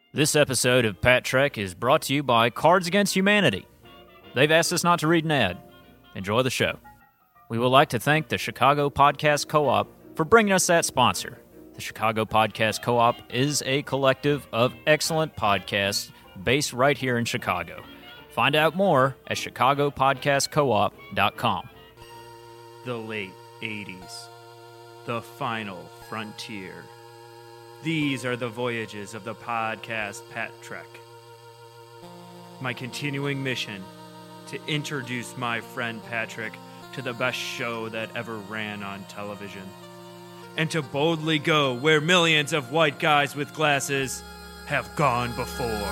This episode of Pat Trek is brought to you by Cards Against Humanity. They've asked us not to read an ad. Enjoy the show. We would like to thank the Chicago Podcast Co-op for bringing us that sponsor. The Chicago Podcast Co-op is a collective of excellent podcasts based right here in Chicago. Find out more at chicagopodcastcoop.com. The late 80s. The final frontier. These are the voyages of the podcast Pat Trek. My continuing mission to introduce my friend Patrick to the best show that ever ran on television. And to boldly go where millions of white guys with glasses have gone before.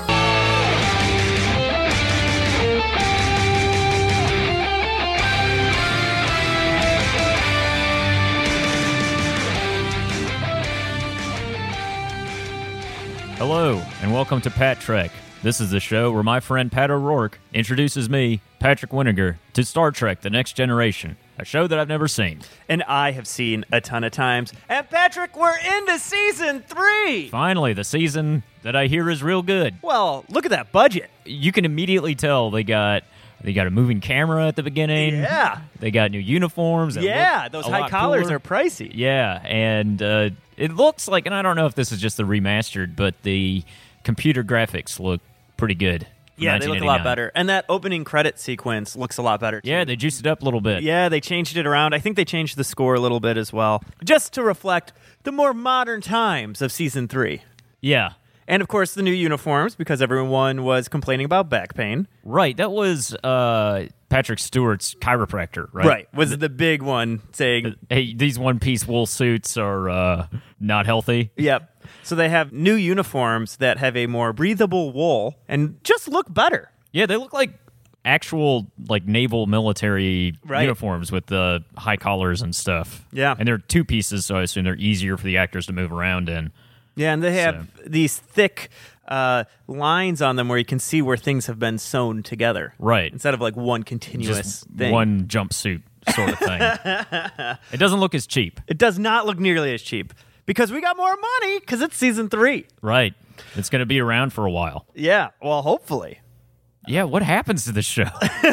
Hello, and welcome to Pat Trek. This is the show where my friend Pat O'Rourke introduces me, Patrick Winnegar, to Star Trek The Next Generation, a show that I've never seen. And I have seen a ton of times. And Patrick, we're into season 3! Finally, the season that I hear is real good. Well, look at that budget. You can immediately tell they got a moving camera at the beginning. Yeah. They got new uniforms. That Yeah, look those a high lot collars cooler. are pricey. Yeah, and it looks like, and I don't know if this is just the remastered, but the computer graphics look pretty good. from Yeah, they look a lot 1989. better. And that opening credit sequence looks a lot better, too. Yeah, they juiced it up a little bit. Yeah, they changed it around. I think they changed the score a little bit as well, just to reflect the more modern times of Season 3. Yeah. And, of course, the new uniforms, because everyone was complaining about back pain. Right, that was Patrick Stewart's chiropractor, right? Was the big one saying, Hey, these one-piece wool suits are not healthy. yep. So they have new uniforms that have a more breathable wool and just look better. Yeah, they look like actual naval military Right. uniforms with the high collars and stuff. Yeah. And they're two pieces, so I assume they're easier for the actors to move around in. Yeah, and they have these thick lines on them where you can see where things have been sewn together. Right. Instead of one continuous Just thing. one jumpsuit sort of thing. It doesn't look as cheap. It does not look nearly as cheap because we got more money because it's season 3. Right. It's going to be around for a while. Yeah, well, hopefully. Yeah, what happens to this show?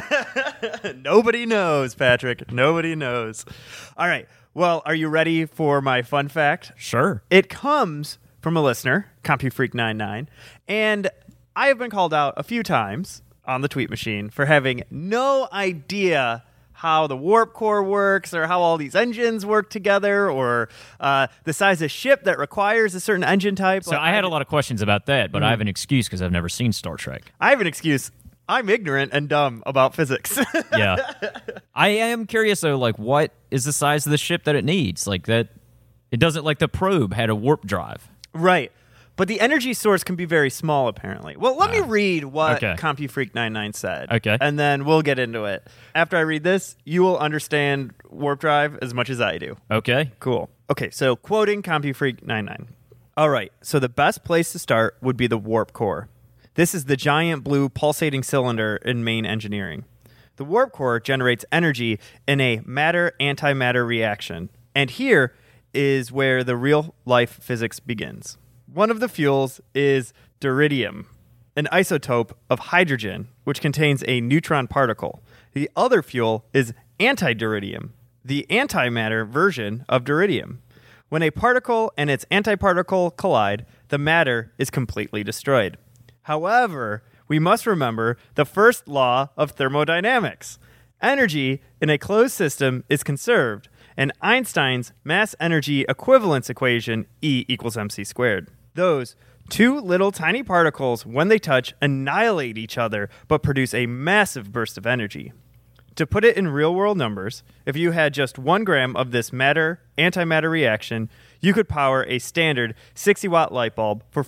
Nobody knows, Patrick. Nobody knows. All right. Well, are you ready for my fun fact? Sure. It comes from a listener, CompuFreak99, and I have been called out a few times on the tweet machine for having no idea how the warp core works or how all these engines work together or the size of ship that requires a certain engine type. So I had a lot of questions about that, but I have an excuse because I've never seen Star Trek. I have an excuse. I'm ignorant and dumb about physics. Yeah. I am curious, though, what is the size of the ship that it needs? That it doesn't, the probe had a warp drive. Right. But the energy source can be very small, apparently. Well, let me read what okay. CompuFreak99 said. Okay. And then we'll get into it. After I read this, you will understand warp drive as much as I do. Okay. Cool. Okay, so quoting CompuFreak99. All right, so the best place to start would be the warp core. This is the giant blue pulsating cylinder in main engineering. The warp core generates energy in a matter-antimatter reaction. And here is where the real-life physics begins. One of the fuels is deuterium, an isotope of hydrogen, which contains a neutron particle. The other fuel is antideuterium, the antimatter version of deuterium. When a particle and its antiparticle collide, the matter is completely destroyed. However, we must remember the first law of thermodynamics. Energy in a closed system is conserved, and Einstein's mass-energy equivalence equation, E equals mc squared. Those two little tiny particles, when they touch, annihilate each other, but produce a massive burst of energy. To put it in real-world numbers, if you had just 1 gram of this matter-antimatter reaction, you could power a standard 60-watt light bulb for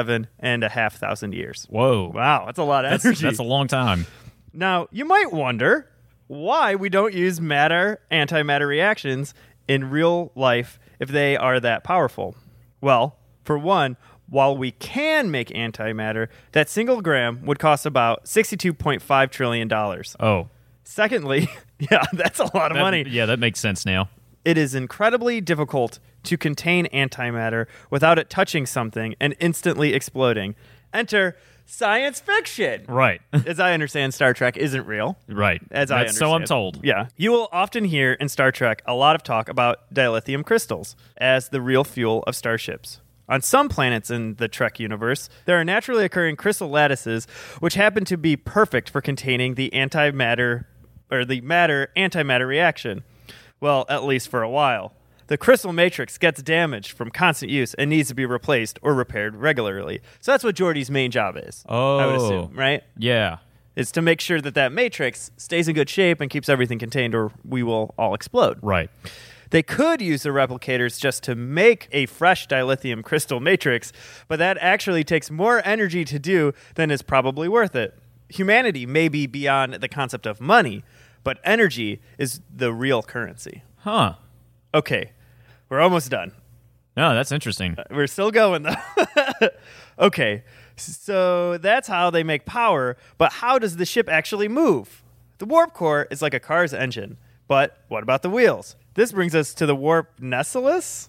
47,500 years. Whoa. Wow, that's a lot of energy. That's a long time. Now, you might wonder why we don't use matter-antimatter reactions in real life if they are that powerful. Well, for one, while we can make antimatter, that single gram would cost about $62.5 trillion. Oh. Secondly, yeah, that's a lot of money. Yeah, that makes sense now. It is incredibly difficult to contain antimatter without it touching something and instantly exploding. Enter science fiction. Right. As I understand, Star Trek isn't real. Right. As I understand. So I'm told. Yeah. You will often hear in Star Trek a lot of talk about dilithium crystals as the real fuel of starships. On some planets in the Trek universe, there are naturally occurring crystal lattices which happen to be perfect for containing the antimatter or the matter-antimatter reaction. Well, at least for a while. The crystal matrix gets damaged from constant use and needs to be replaced or repaired regularly. So that's what Geordi's main job is. I would assume, right? Yeah. Is to make sure that matrix stays in good shape and keeps everything contained, or we will all explode. Right. They could use the replicators just to make a fresh dilithium crystal matrix, but that actually takes more energy to do than is probably worth it. Humanity may be beyond the concept of money, but energy is the real currency. Huh. Okay, we're almost done. No, that's interesting. We're still going, though. Okay, so that's how they make power, but how does the ship actually move? The warp core is like a car's engine, but what about the wheels? This brings us to the warp Naceless?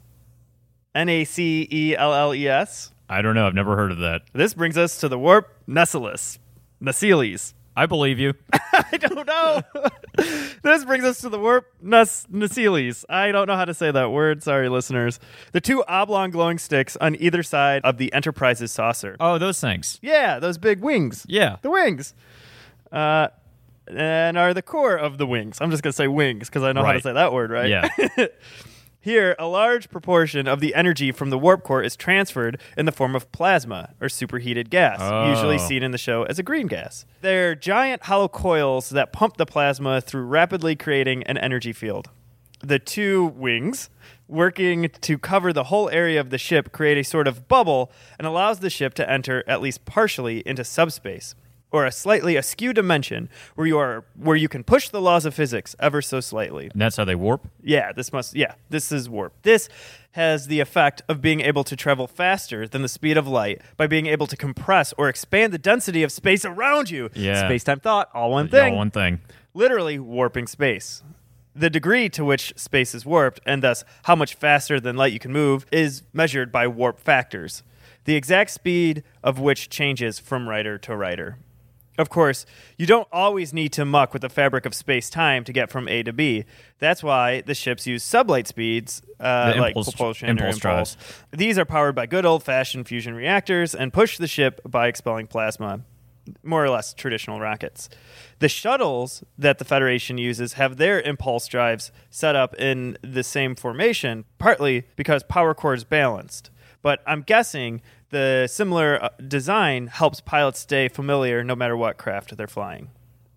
Nacelles. I don't know. I've never heard of that. This brings us to the warp Nacelles. Naceles. I believe you. I don't know. This brings us to the warp Naceles. I don't know how to say that word. Sorry, listeners. The two oblong glowing sticks on either side of the Enterprise's saucer. Oh, those things. Yeah, those big wings. Yeah. The wings. And are the core of the wings. I'm just going to say wings because I know how to Right. say that word, right? Yeah. Here, a large proportion of the energy from the warp core is transferred in the form of plasma, or superheated gas, usually seen in the show as a green gas. They're giant hollow coils that pump the plasma through rapidly creating an energy field. The two wings, working to cover the whole area of the ship, create a sort of bubble and allows the ship to enter, at least partially, into subspace, or a slightly askew dimension where you can push the laws of physics ever so slightly. And that's how they warp? This is warp. This has the effect of being able to travel faster than the speed of light by being able to compress or expand the density of space around you. Yeah. Space-time thought, all one thing. Yeah, one thing. Literally warping space. The degree to which space is warped, and thus how much faster than light you can move, is measured by warp factors, the exact speed of which changes from writer to writer. Of course, you don't always need to muck with the fabric of space-time to get from A to B. That's why the ships use sublight speeds, like propulsion or impulse. Drives. These are powered by good old-fashioned fusion reactors and push the ship by expelling plasma. More or less traditional rockets. The shuttles that the Federation uses have their impulse drives set up in the same formation, partly because power core is balanced. But I'm guessing the similar design helps pilots stay familiar no matter what craft they're flying.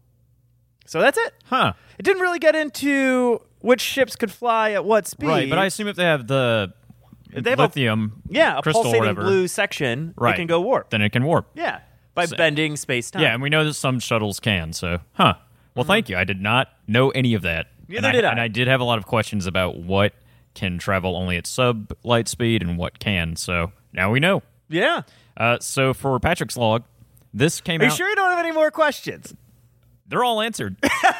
So that's it. Huh. It didn't really get into which ships could fly at what speed. Right, but I assume if they have the lithium a crystal or pulsating whatever, blue section, right, it can go warp. Then it can warp. Yeah, by bending space-time. Yeah, and we know that some shuttles can, so, Well, thank you. I did not know any of that. Neither did I. And I did have a lot of questions about what can travel only at sub-light speed and what can, so now we know. Yeah. So for Patrick's log, this came out... Are you sure you don't have any more questions? They're all answered.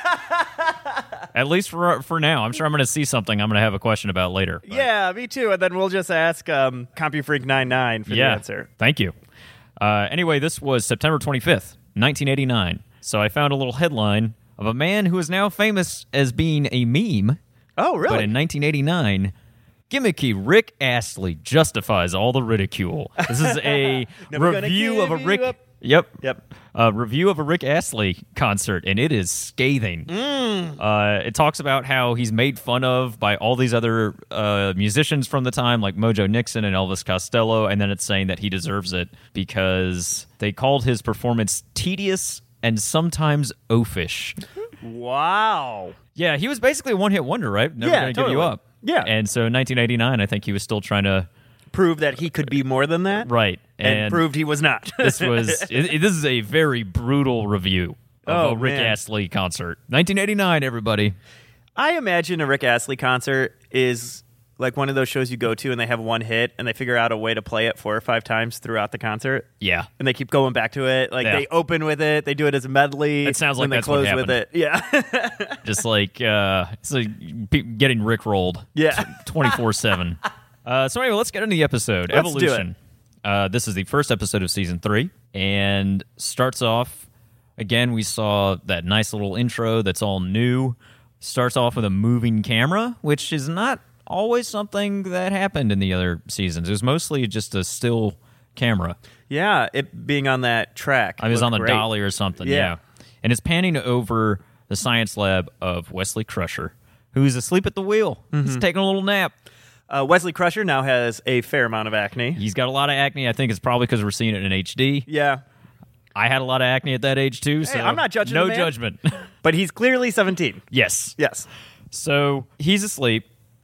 At least for now. I'm sure I'm going to see something I'm going to have a question about later. But. Yeah, me too. And then we'll just ask CompuFreak99 for the answer. Thank you. Anyway, this was September 25th, 1989. So I found a little headline of a man who is now famous as being a meme. Oh, really? But in 1989... gimmicky Rick Astley justifies all the ridicule. This is a review of a Rick... Yep. A review of a Rick Astley concert, and it is scathing. It talks about how he's made fun of by all these other musicians from the time, like Mojo Nixon and Elvis Costello, and then it's saying that he deserves it because they called his performance tedious and sometimes oafish. Wow. Yeah, he was basically a one-hit wonder, right? Never going to give you up. Yeah. And so in 1989, I think he was still trying to... prove that he could be more than that? Right. And proved he was not. This is a very brutal review of a Rick Astley concert. 1989, everybody. I imagine a Rick Astley concert is like one of those shows you go to and they have one hit and they figure out a way to play it 4 or 5 times throughout the concert. Yeah. And they keep going back to it. Like they open with it, they do it as a medley. It sounds like and they that's close what with it. Yeah. Just like it's like getting Rickrolled. Yeah. 24/7. So anyway, let's get into the episode. Let's Evolution. This is the first episode of season 3, and starts off, again, we saw that nice little intro that's all new. Starts off with a moving camera, which is not always something that happened in the other seasons. It was mostly just a still camera. Yeah, it being on that track. I was on the great. dolly or something, yeah. And it's panning over the science lab of Wesley Crusher, who's asleep at the wheel. He's taking a little nap. Wesley Crusher now has a fair amount of acne. He's got a lot of acne. I think it's probably because we're seeing it in HD. Yeah. I had a lot of acne at that age, too. So I'm not judging no the man. judgment. But he's clearly 17. Yes. Yes. So he's asleep,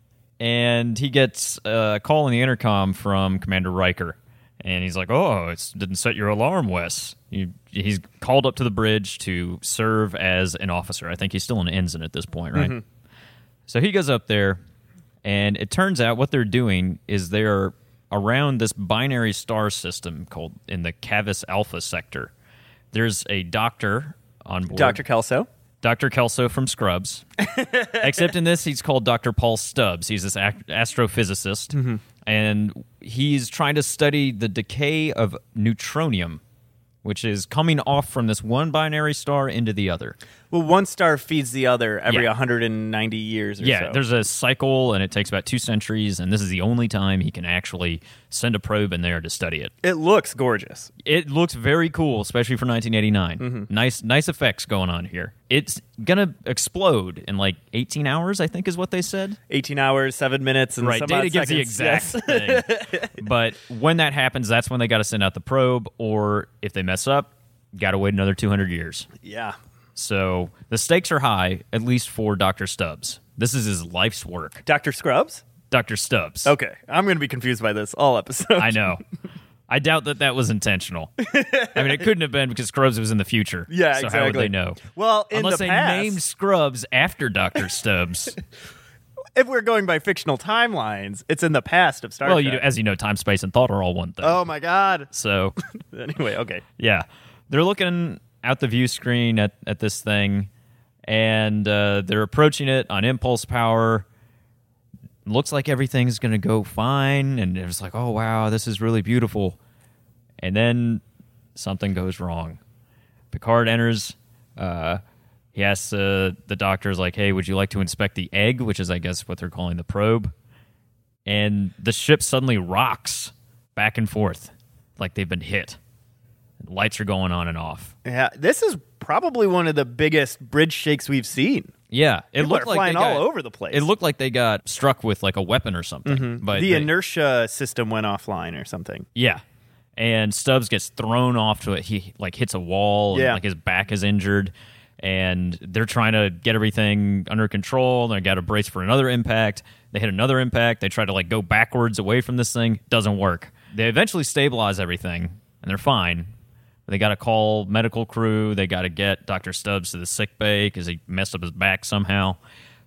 and he gets a call on the intercom from Commander Riker. And he's like, oh, it didn't set your alarm, Wes. He's called up to the bridge to serve as an officer. I think he's still an ensign at this point, right? So he goes up there, and it turns out what they're doing is they're around this binary star system called in the Cavis Alpha sector. There's a doctor on board. Dr. Kelso. Dr. Kelso from Scrubs. Except in this, he's called Dr. Paul Stubbs. He's this astrophysicist, and he's trying to study the decay of neutronium, which is coming off from this one binary star into the other. Well, one star feeds the other every Yeah. 190 years or so. Yeah, there's a cycle, and it takes about 2 centuries, and this is the only time he can actually send a probe in there to study it. It looks gorgeous. It looks very cool, especially for 1989. Nice effects going on here. It's gonna explode in like 18 hours, I think is what they said. 18 hours, 7 minutes, and Right, some data odd gives the seconds. exact Yes. thing. But when that happens, that's when they got to send out the probe, or if they mess up, got to wait another 200 years. Yeah. So the stakes are high, at least for Dr. Stubbs. This is his life's work. Dr. Scrubs? Dr. Stubbs. Okay. I'm going to be confused by this all episode. I know. I doubt that was intentional. I mean, it couldn't have been because Scrubs was in the future. Yeah, so exactly. how would they know? Well, in Unless the they past, named Scrubs after Dr. Stubbs. if we're going by fictional timelines, it's in the past of Star Well, Trek. as you know, time, space, and thought are all one thing. Oh, my God. So, Anyway, okay. yeah. They're looking out the view screen at this thing, and they're approaching it on impulse power. Looks like everything's going to go fine, and it's like, oh, wow, this is really beautiful. And then something goes wrong. Picard enters. He asks the doctors, like, hey, would you like to inspect the egg, which is, I guess, what they're calling the probe. And the ship suddenly rocks back and forth like they've been hit. Lights are going on and off. Yeah, this is probably one of the biggest bridge shakes we've seen. Yeah, it People looked are like flying they got, all over the place. It looked like they got struck with like a weapon or something. But the inertia system went offline or something. yeah, and Stubbs gets thrown off to it. He like hits a wall. Yeah. And, like his back is injured, and they're trying to get everything under control. They got to brace for another impact. They hit another impact. They try to like go backwards away from this thing. Doesn't work. They eventually stabilize everything, and they're fine. They got to call medical crew. They got to get Dr. Stubbs to the sick bay because he messed up his back somehow.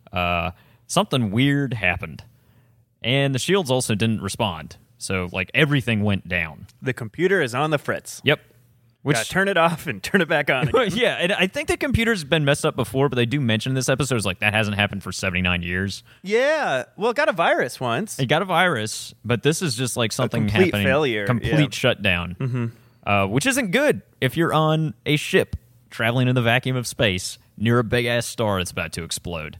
Something weird happened. And the shields also didn't respond. So, like, everything went down. The computer is on the fritz. Yep. Gotta turn it off and turn it back on again. Yeah, and I think the computer's been messed up before, but they do mention in this episode, it's like, that hasn't happened for 79 years. Yeah. Well, it got a virus once. It got a virus, but this is just like something complete happening. failure, Complete yeah. shutdown. Which isn't good if you're on a ship traveling in the vacuum of space near a big-ass star that's about to explode.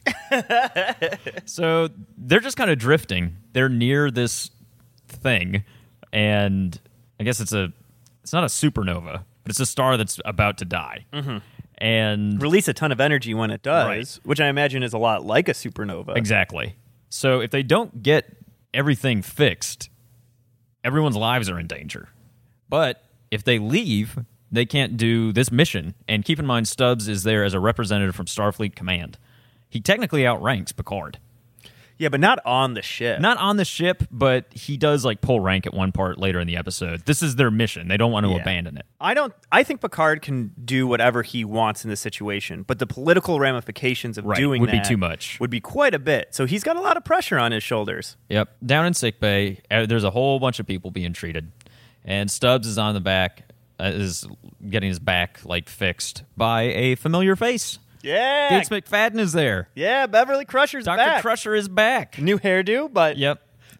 So they're just kind of drifting. They're near this thing, and I guess it's not a supernova, but it's a star that's about to die. And Release a ton of energy when it does, Right. which I imagine is a lot like a supernova. exactly. So if they don't get everything fixed, everyone's lives are in danger. But if they leave, they can't do this mission. And keep in mind, Stubbs is there as a representative from Starfleet Command. He technically outranks Picard. Yeah, but not on the ship. Not on the ship, but he does like pull rank at one part later in the episode. This is their mission. They don't want to Yeah. abandon it. I think Picard can do whatever he wants in this situation, but the political ramifications of Right, doing would be that too much. Would be quite a bit. So he's got a lot of pressure on his shoulders. Yep. Down in sickbay, there's a whole bunch of people being treated. And Stubbs is on the back, is getting his back like fixed by a familiar face. Yeah. Gates McFadden is there. Yeah, Beverly Crusher's Dr. back. Crusher is back. New hairdo, but Yep.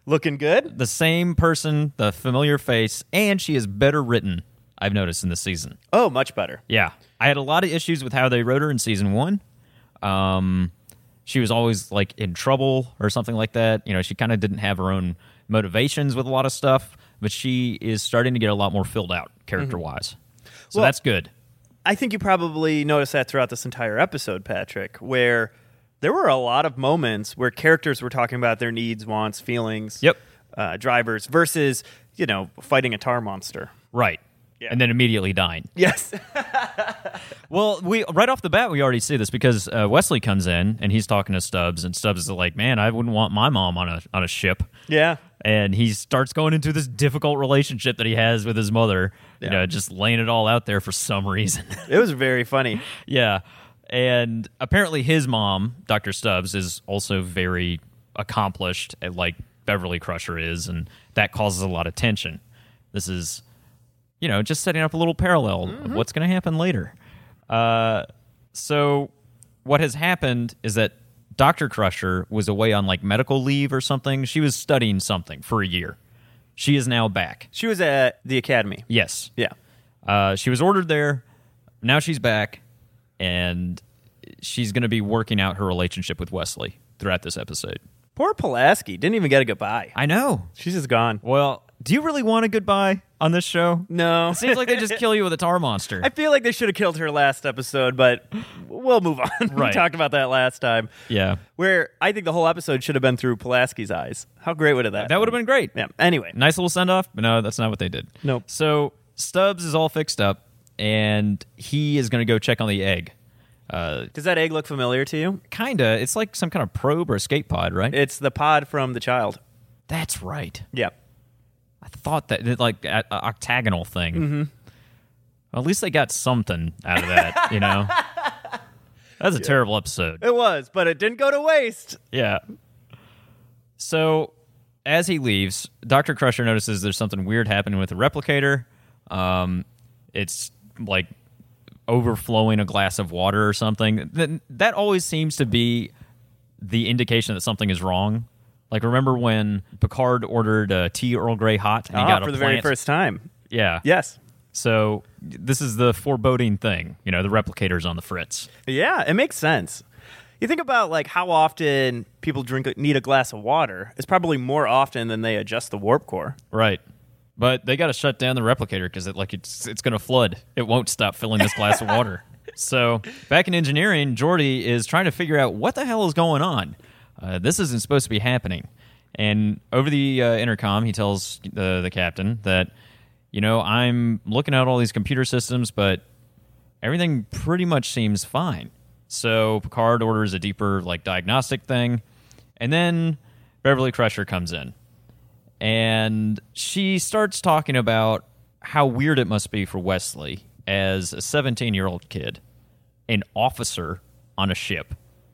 Looking good? The same person, the familiar face, and she is better written, I've noticed in this season. Oh, much better. Yeah. I had a lot of issues with how they wrote her in season 1. She was always like in trouble or something like that. You know, she kind of didn't have her own motivations with a lot of stuff, but she is starting to get a lot more filled out character-wise. So Well, that's good. I think you probably noticed that throughout this entire episode, Patrick, where there were a lot of moments where characters were talking about their needs, wants, feelings, Yep. Drivers, versus, fighting a tar monster. Right. Yeah. And then immediately dying. Yes. Well, we right off the bat, we already see this because Wesley comes in and he's talking to Stubbs, and Stubbs is like, man, I wouldn't want my mom on a ship. Yeah. And he starts going into this difficult relationship that he has with his mother, just laying it all out there for some reason. It was very funny. Yeah. And apparently his mom, Dr. Stubbs, is also very accomplished, like Beverly Crusher is, and that causes a lot of tension. This is, just setting up a little parallel of what's going to happen later. So what has happened is that Dr. Crusher was away on like medical leave or something. She was studying something for a year. She is now back. She was at the academy. Yes. Yeah. She was ordered there. Now she's back, and she's going to be working out her relationship with Wesley throughout this episode. Poor Pulaski didn't even get a goodbye. I know. She's just gone. Well, do you really want a goodbye on this show? No. It seems like they just kill you with a tar monster. I feel like they should have killed her last episode, but we'll move on. We Right. talked about that last time. Yeah. Where I think the whole episode should have been through Pulaski's eyes. How great would that That would have been great. Yeah. Anyway. Nice little send-off, but no, that's not what they did. Nope. So Stubbs is all fixed up, and he is going to go check on the egg. Does that egg look familiar to you? Kinda. It's like some kind of probe or escape pod, right? It's the pod from the child. That's right. Yeah. I thought that, like, an octagonal thing. Mm-hmm. Well, at least they got something out of that, That's a terrible episode. It was, but it didn't go to waste. Yeah. So, as he leaves, Dr. Crusher notices there's something weird happening with the replicator. It's like overflowing a glass of water or something. That always seems to be the indication that something is wrong. Like, remember when Picard ordered tea Earl Grey hot and he got for a the plant? very first time. Yeah. Yes. So this is the foreboding thing. The replicator's on the fritz. Yeah, it makes sense. You think about like how often people need a glass of water. It's probably more often than they adjust the warp core. Right. But they got to shut down the replicator because it's going to flood. It won't stop filling this glass of water. So back in engineering, Geordi is trying to figure out what the hell is going on. This isn't supposed to be happening. And over the intercom, he tells the captain that, I'm looking at all these computer systems, but everything pretty much seems fine. So Picard orders a deeper diagnostic thing. And then Beverly Crusher comes in. And she starts talking about how weird it must be for Wesley as a 17-year-old kid, an officer on a ship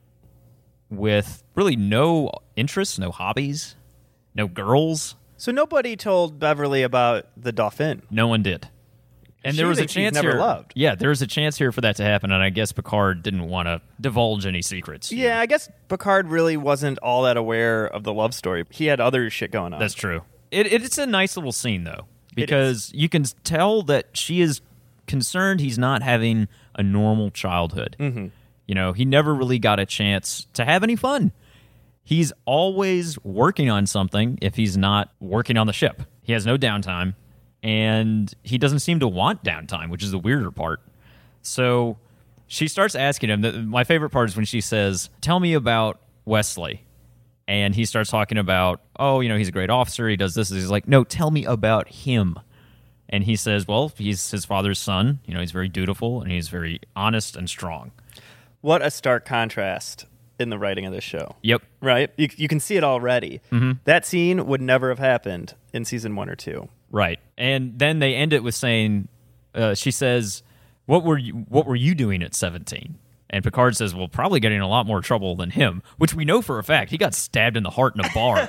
with really no interests, no hobbies, no girls. So nobody told Beverly about the Dauphin. No one did. And She there was a thinks he's chance never here. loved. Yeah, there was a chance here for that to happen, and I guess Picard didn't want to divulge any secrets. Yeah, I guess Picard really wasn't all that aware of the love story. He had other shit going on. That's true. It's a nice little scene, though, because you can tell that she is concerned he's not having a normal childhood. Mm-hmm. He never really got a chance to have any fun. He's always working on something if he's not working on the ship. He has no downtime, and he doesn't seem to want downtime, which is the weirder part. So she starts asking him. My favorite part is when she says, "Tell me about Wesley." And he starts talking about, he's a great officer. He does this. He's like, no, tell me about him. And he says, well, he's his father's son. He's very dutiful, and he's very honest and strong. What a stark contrast in the writing of this show. Yep. Right? You can see it already. Mm-hmm. That scene would never have happened in season 1 or 2. Right. And then they end it with saying, she says, what were you doing at 17? And Picard says, well, probably getting in a lot more trouble than him, which we know for a fact. He got stabbed in the heart in a bar.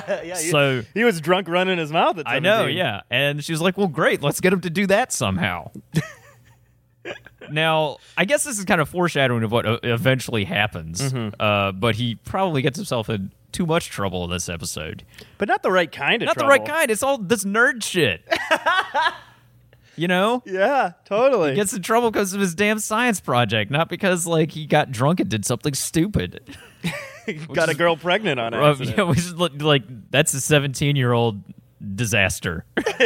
He was drunk running his mouth at 17. I know, yeah. And she's like, well, great. Let's get him to do that somehow. Now, I guess this is kind of foreshadowing of what eventually happens. Mm-hmm. But he probably gets himself in too much trouble in this episode. But not the right kind of Not trouble. the right kind. It's all this nerd shit. You know? Yeah, totally. He gets in trouble because of his damn science project, not because, like, he got drunk and did something stupid. Got a girl pregnant on accident. Yeah, which is like, that's a 17-year-old disaster.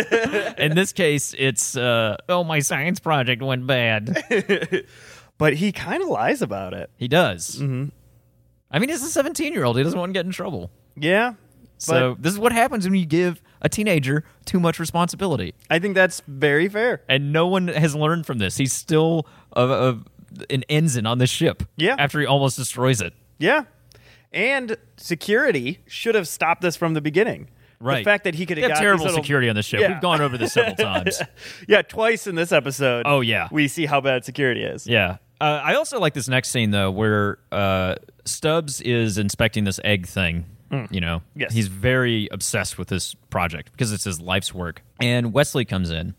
In this case, it's, my science project went bad. But he kind of lies about it. He does. Mm-hmm. I mean, he's a 17-year-old. He doesn't want to get in trouble. Yeah. So this is what happens when you give a teenager too much responsibility. I think that's very fair. And no one has learned from this. He's still an ensign on this ship. Yeah. After he almost destroys it. Yeah. And security should have stopped this from the beginning. Right. The fact that he could have got terrible these little... security on the ship. Yeah. We've gone over this several times. Yeah, twice in this episode. Oh, yeah. We see how bad security is. Yeah. I also like this next scene, though, where Stubbs is inspecting this egg thing. You know, Yes. He's very obsessed with this project because it's his life's work. And Wesley comes in,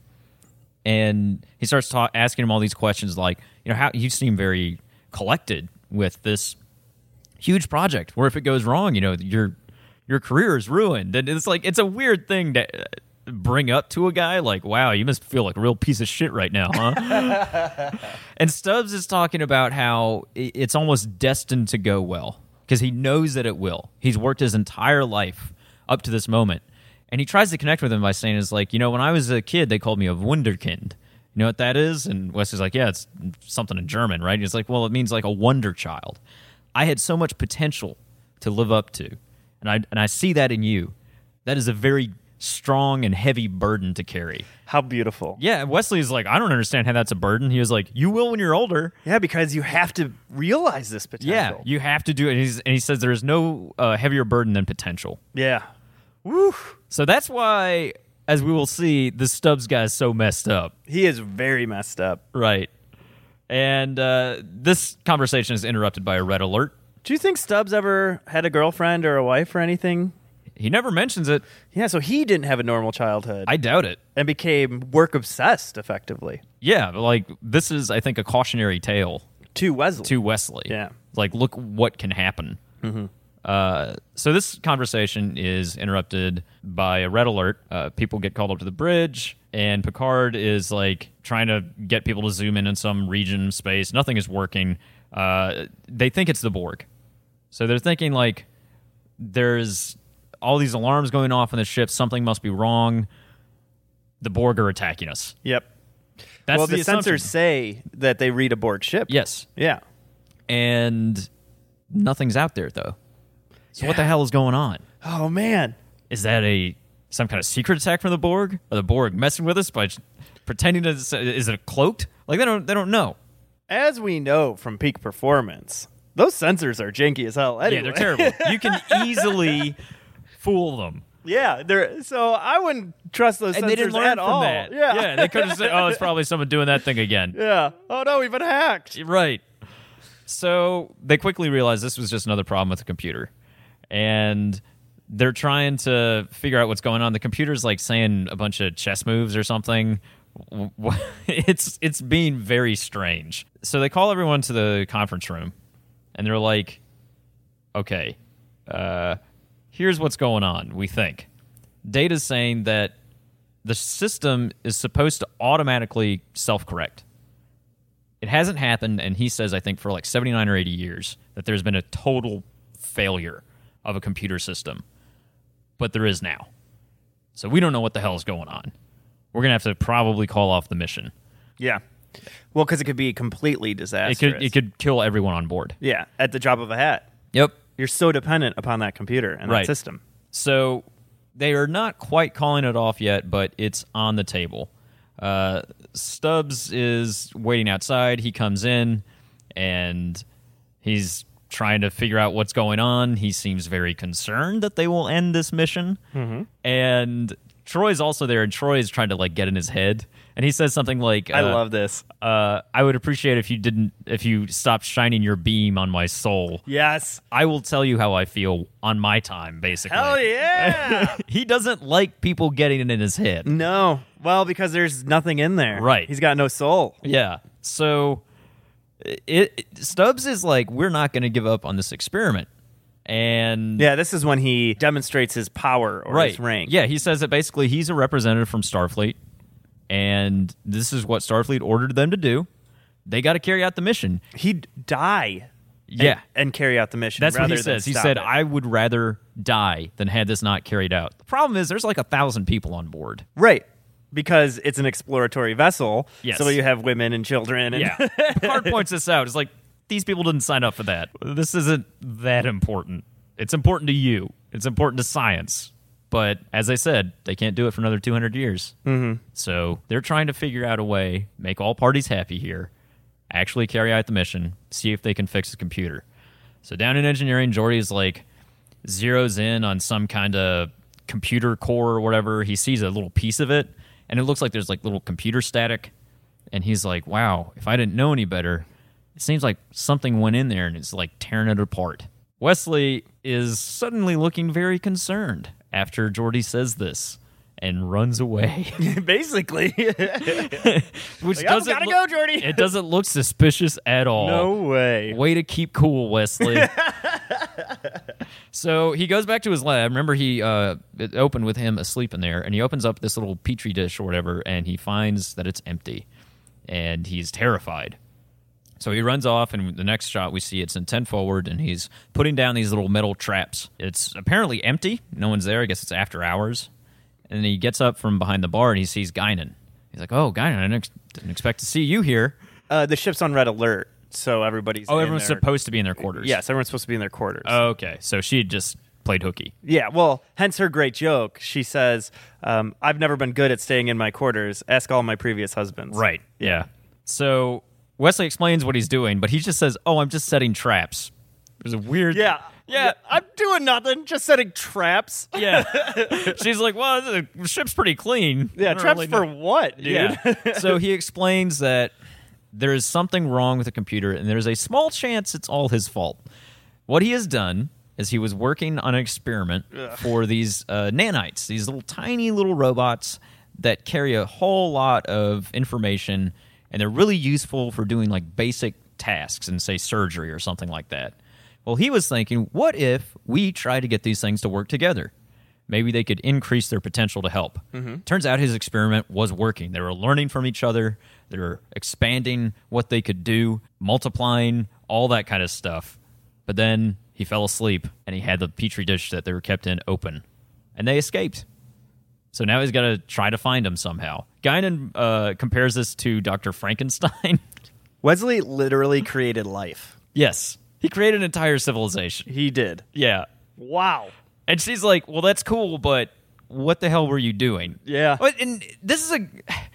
and he starts asking him all these questions, like, how you seem very collected with this huge project. Where if it goes wrong, your career is ruined. And it's like it's a weird thing to bring up to a guy. Like, wow, you must feel like a real piece of shit right now, huh? And Stubbs is talking about how it's almost destined to go well. Because he knows that it will. He's worked his entire life up to this moment. And he tries to connect with him by saying, when I was a kid, they called me a Wunderkind. You know what that is? And Wesley's like, yeah, it's something in German, right? He's like, well, it means like a wonder child. I had so much potential to live up to. And I see that in you. That is a very strong and heavy burden to carry. How beautiful. Yeah, Wesley's like, I don't understand how that's a burden. He was like, you will when you're older. Yeah, because you have to realize this potential. Yeah, you have to do it. And he says there is no heavier burden than potential. Yeah. Woo. So that's why, as we will see, the Stubbs guy is so messed up. He is very messed up. Right. And this conversation is interrupted by a red alert. Do you think Stubbs ever had a girlfriend or a wife or anything? He never mentions it. Yeah, so he didn't have a normal childhood. I doubt it. And became work-obsessed, effectively. Yeah, but like, this is, I think, a cautionary tale. To Wesley. Yeah. Like, look what can happen. Mm-hmm. So this conversation is interrupted by a red alert. People get called up to the bridge, and Picard is, like, trying to get people to zoom in some region of space. Nothing is working. They think it's the Borg. So they're thinking, like, there's all these alarms going off on the ship. Something must be wrong. The Borg are attacking us. Yep. That's well, the sensors say that they read aboard ship. Yes. Yeah. And nothing's out there, though. So what the hell is going on? Oh, man. Is that some kind of secret attack from the Borg? Are the Borg messing with us by pretending to? Is it cloaked? Like they don't know. As we know from peak performance, those sensors are janky as hell anyway. Yeah, they're terrible. You can easily fool them. Yeah, so I wouldn't trust those And sensors they didn't learn at from all. that. Yeah. They could have said, "Oh, it's probably someone doing that thing again." Yeah. Oh no, we've been hacked. Right. So they quickly realized this was just another problem with the computer, and they're trying to figure out what's going on. The computer's like saying a bunch of chess moves or something. It's being very strange. So they call everyone to the conference room, and they're like, "Okay, here's what's going on. We think Data's saying that the system is supposed to automatically self-correct. It hasn't happened, and he says, I think, for like 79 or 80 years, that there's been a total failure of a computer system. But there is now. So we don't know what the hell is going on. We're going to have to probably call off the mission. Yeah. Well, because it could be completely disastrous. It could kill everyone on board. Yeah, at the drop of a hat. Yep. You're so dependent upon that computer and that system. So they are not quite calling it off yet, but it's on the table. Stubbs is waiting outside. He comes in, and he's trying to figure out what's going on. He seems very concerned that they will end this mission. Mm-hmm. And Troy's also there, and Troy is trying to like get in his head. And he says something like, I love this. I would appreciate if you stopped shining your beam on my soul. Yes. I will tell you how I feel on my time, basically. Hell yeah. He doesn't like people getting in his head. No. Well, because there's nothing in there. Right. He's got no soul. Yeah. So Stubbs is like, we're not going to give up on this experiment. And Yeah, this is when he demonstrates his power or his rank. Yeah, he says that basically he's a representative from Starfleet, and this is what Starfleet ordered them to do. They got to carry out the mission. He'd die Yeah. and carry out the mission. That's what he rather than says. He stop said, it. I would rather die than had this not carried out. The problem is there's like 1,000 people on board. Right. Because it's an exploratory vessel. Yes. So you have women and children. And Yeah. Picard points this out. It's like, these people didn't sign up for that. This isn't that important. It's important to you. It's important to science. But as I said, they can't do it for another 200 years. Mm-hmm. So they're trying to figure out a way, make all parties happy here, actually carry out the mission, see if they can fix the computer. So down in engineering, Geordi's like zeroes in on some kind of computer core or whatever. He sees a little piece of it, and it looks like there's like little computer static. And he's like, wow, if I didn't know any better, it seems like something went in there and it's like tearing it apart. Wesley is suddenly looking very concerned after Geordi says this and runs away. Basically. Which Like, doesn't gotta look- go, Geordi. It doesn't look suspicious at all. No way. Way to keep cool, Wesley. So he goes back to his lab. Remember, it opened with him asleep in there, and he opens up this little petri dish or whatever, and he finds that it's empty, and he's terrified. So he runs off, and the next shot we see it's in 10 forward, and he's putting down these little metal traps. It's apparently empty. No one's there. I guess it's after hours. And then he gets up from behind the bar, and he sees Guinan. He's like, oh, Guinan, I didn't expect to see you here. The ship's on red alert, so everybody's in Everyone's their- supposed to be in their quarters. Yes, everyone's supposed to be in their quarters. Okay, so she had just played hooky. Yeah, well, hence her great joke. She says, I've never been good at staying in my quarters. Ask all my previous husbands. Right, yeah. So Wesley explains what he's doing, but he just says, oh, I'm just setting traps. There's a weird... Yeah. Yeah. I'm doing nothing, just setting traps. Yeah. She's like, well, the ship's pretty clean. I Yeah, don't traps really for know. what, dude? Yeah. So he explains that there is something wrong with the computer, and there's a small chance it's all his fault. What he has done is he was working on an experiment for these nanites, these little tiny little robots that carry a whole lot of information, and they're really useful for doing like basic tasks and say surgery or something like that. Well, he was thinking, what if we try to get these things to work together? Maybe they could increase their potential to help. Turns out his experiment was working. They were learning from each other. They were expanding what they could do, multiplying, all that kind of stuff. But then he fell asleep, and he had the petri dish that they were kept in open, and they escaped. So now he's got to try to find them somehow. Guinan compares this to Dr. Frankenstein. Wesley literally created life. Yes. He created an entire civilization. He did. Yeah. Wow. And she's like, well, that's cool, but what the hell were you doing? Yeah. But, and this is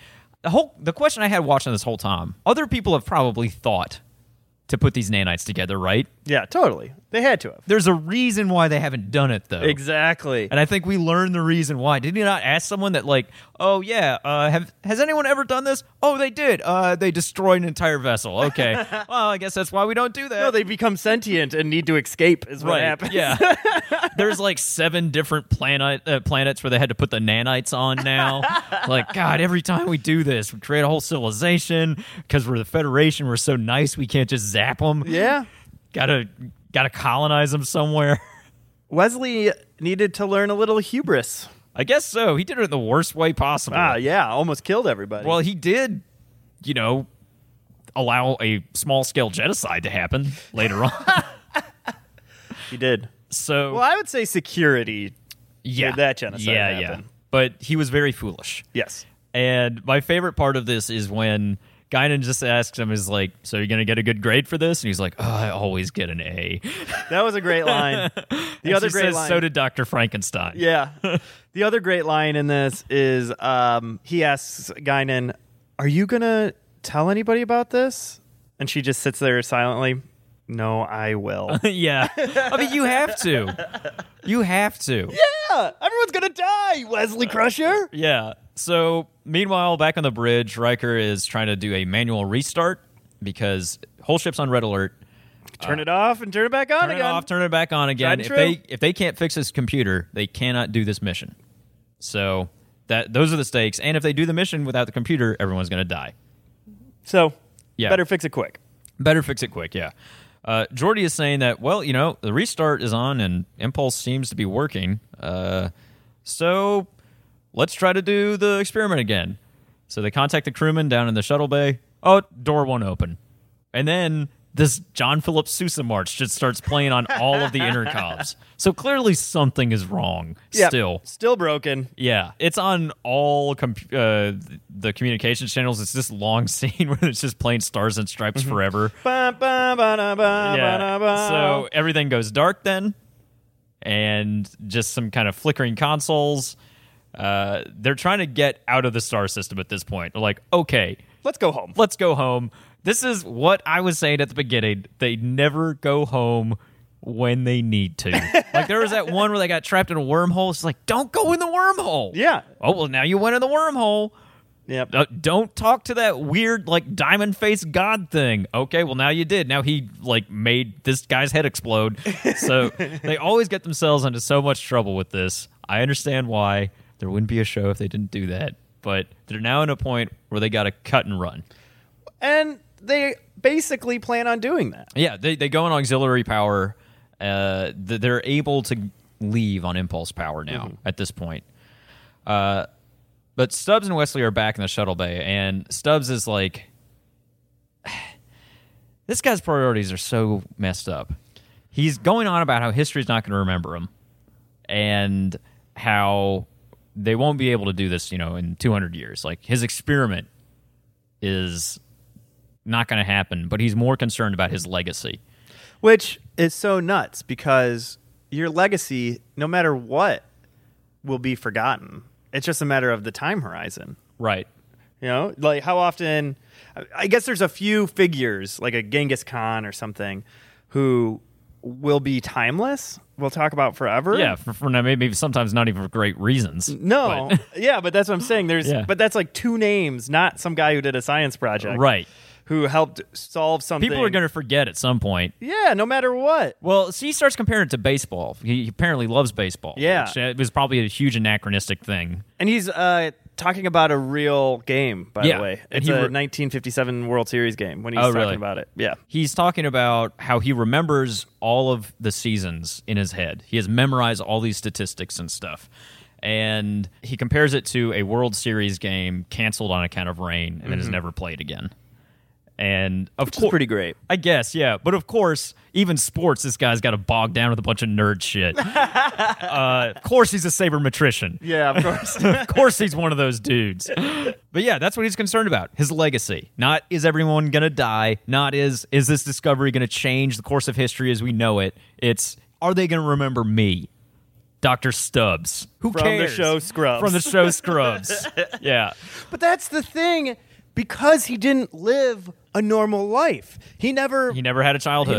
the question I had watching this whole time. Other people have probably thought to put these nanites together, right? Yeah, totally. They had to have. There's a reason why they haven't done it, though. Exactly. And I think we learned the reason why. Did you not ask someone that, like, oh, yeah, has anyone ever done this? Oh, they did. They destroyed an entire vessel. Okay. Well, I guess that's why we don't do that. No, they become sentient and need to escape is what happens. Yeah. There's like 7 different planets where they had to put the nanites on now. Like, God, every time we do this, we create a whole civilization because we're the Federation. We're so nice we can't just zap them. Yeah. Gotta colonize them somewhere. Wesley needed to learn a little hubris. I guess so. He did it in the worst way possible. Yeah, almost killed everybody. Well, he did, allow a small-scale genocide to happen later on. he did. So, Well, I would say security yeah, made that genocide happen. Yeah. But he was very foolish. Yes. And my favorite part of this is when Guinan just asks him, is like, so you're going to get a good grade for this? And he's like, oh, I always get an A. That was a great line. The other great line. So did Dr. Frankenstein. Yeah. The other great line in this is he asks Guinan, are you going to tell anybody about this? And she just sits there silently. No, I will. Yeah. I mean, you have to. You have to. Yeah. Everyone's going to die, Wesley Crusher. Yeah. So, meanwhile, back on the bridge, Riker is trying to do a manual restart because whole ship's on red alert. Turn it off and turn it back on Turn again. it off, turn it back on again. Tried and If they can't fix this computer, they cannot do this mission. So, those are the stakes. And if they do the mission without the computer, everyone's going to die. So, Yeah. better fix it quick. Better fix it quick, yeah. Geordi is saying that, well, the restart is on and Impulse seems to be working. So let's try to do the experiment again. So they contact the crewman down in the shuttle bay. Oh, door won't open. And then this John Philip Sousa march just starts playing on all of the intercoms. So clearly something is wrong still. Still broken. Yeah. It's on all the communications channels. It's this long scene where it's just playing Stars and Stripes forever. So everything goes dark then. And just some kind of flickering consoles. They're trying to get out of the star system at this point. They're like, okay, let's go home. Let's go home. This is what I was saying at the beginning. They never go home when they need to. Like, there was that one where they got trapped in a wormhole. It's like, don't go in the wormhole. Yeah. Oh, well, now you went in the wormhole. Yep. Don't talk to that weird, like, diamond-faced god thing. Okay, well, now you did. Now he, like, made this guy's head explode. So they always get themselves into so much trouble with this. I understand why. There wouldn't be a show if they didn't do that. But they're now in a point where they got to cut and run. And they basically plan on doing that. Yeah, they go on auxiliary power. They're able to leave on impulse power now at this point. But Stubbs and Wesley are back in the shuttle bay, and Stubbs is like, this guy's priorities are so messed up. He's going on about how history's not going to remember him, and how they won't be able to do this, in 200 years. Like, his experiment is not going to happen, but he's more concerned about his legacy. Which is so nuts, because your legacy, no matter what, will be forgotten. It's just a matter of the time horizon. Right. Like, how often... I guess there's a few figures, like a Genghis Khan or something, who will be timeless. We'll talk about forever. Yeah, for maybe sometimes not even for great reasons. No. Yeah, but that's what I'm saying. But that's like two names, not some guy who did a science project. Right. Who helped solve something. People are going to forget at some point. Yeah, no matter what. Well, he starts comparing it to baseball. He apparently loves baseball. Yeah. Which it was probably a huge anachronistic thing. And he's talking about a real game, by the way. It's a 1957 World Series game when he's talking about it. Yeah. He's talking about how he remembers all of the seasons in his head. He has memorized all these statistics and stuff. And he compares it to a World Series game canceled on account of rain and then is never played again. And of course, pretty great, I guess, yeah. But of course, even sports, this guy's got to bog down with a bunch of nerd shit. Of course, he's a sabermetrician. Yeah, of course. Of course, he's one of those dudes. But yeah, that's what he's concerned about: his legacy. Not is everyone gonna die? Not is this discovery gonna change the course of history as we know it? It's are they gonna remember me, Dr. Stubbs? Who cares? From the show Scrubs. From the show Scrubs. Yeah. But that's the thing. Because he didn't live a normal life. He never had a childhood.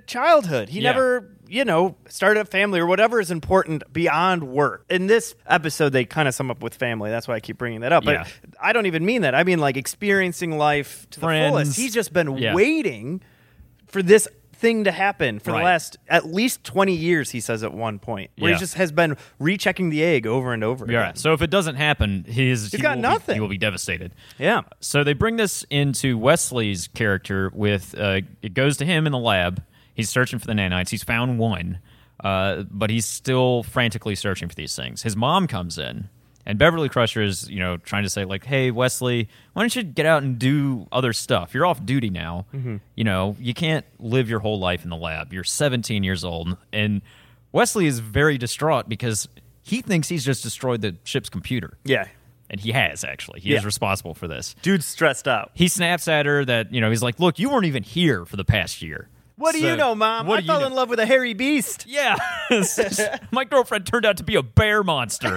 He never, started a family or whatever is important beyond work. In this episode, they kind of sum up with family. That's why I keep bringing that up. But I don't even mean that. I mean, like, experiencing life to the fullest. He's just been waiting for this thing to happen for the last at least 20 years, he says at one point, where he just has been rechecking the egg over and over again. So if it doesn't happen, he got nothing. He will be devastated. Yeah. So they bring this into Wesley's character with it goes to him in the lab. He's searching for the nanites. He's found one, but he's still frantically searching for these things. His mom comes in. And Beverly Crusher is, trying to say, like, hey, Wesley, why don't you get out and do other stuff? You're off duty now. You can't live your whole life in the lab. You're 17 years old. And Wesley is very distraught because he thinks he's just destroyed the ship's computer. Yeah. And he has, actually. He is responsible for this. Dude's stressed out. He snaps at her that, he's like, look, you weren't even here for the past year. What do you know, Mom? I fell in love with a hairy beast. Yeah. My girlfriend turned out to be a bear monster.